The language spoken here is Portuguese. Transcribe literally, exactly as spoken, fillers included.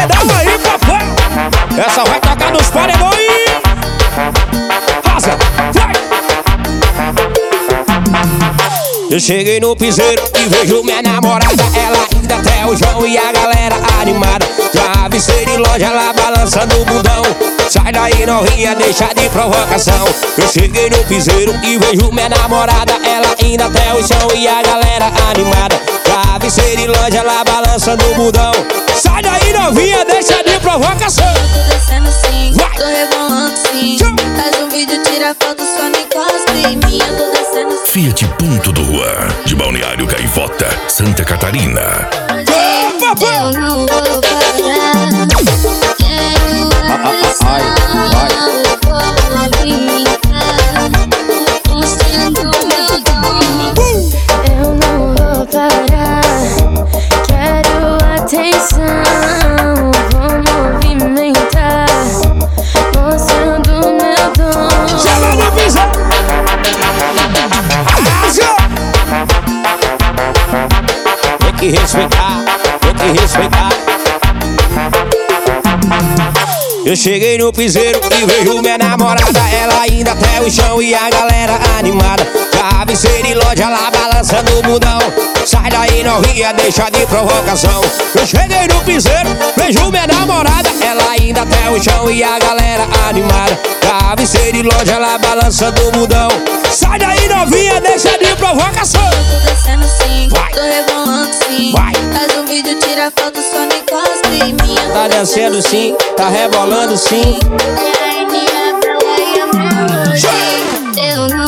paredão aí, papai. Essa vai tocar nos paredão aí. Rosa, vai. Eu cheguei no piseiro e vejo minha namorada. Ela ainda até o João e a galera animada. Já avistei de loja lá balançando o bundão. Sai daí novinha, deixa de provocação. Eu cheguei no piseiro e vejo minha namorada. Ela ainda até o chão e a galera animada. Já avistei de loja lá balançando o bundão. Sai daí novinha, deixa de provocação. Tô descendo sim, tô rebolando sim. Faz um vídeo, tira foto, só me encosta em mim. Eu tô descendo sim. Fiat Ponto do Rua, de Balneário Gaivota, Santa Catarina. Eu não vou parar. Quero atenção, eu vou brincar, mostrando meu dom. Eu não vou parar. Quero atenção, vou movimentar, mostrando meu dom. Chama no piseiro. Tem que respeitar, tem que respeitar. Eu cheguei no piseiro e vejo minha namorada. Ela ainda até o chão e a galera animada. Já avistei de loja lá balançando o bundão. Sai daí novinha, deixa de provocação. Eu cheguei no piseiro, vejo minha namorada. Ela ainda até o chão e a galera animada. Já avistei de loja lá balançando o bundão. Sai daí novinha, deixa de provocação. Tô descendo sim, Vai. tô rebolando sim. Vai. Faz um vídeo, tira foto, só me encosta em mim. Tá dançando sim, tá rebolando sim. Eu não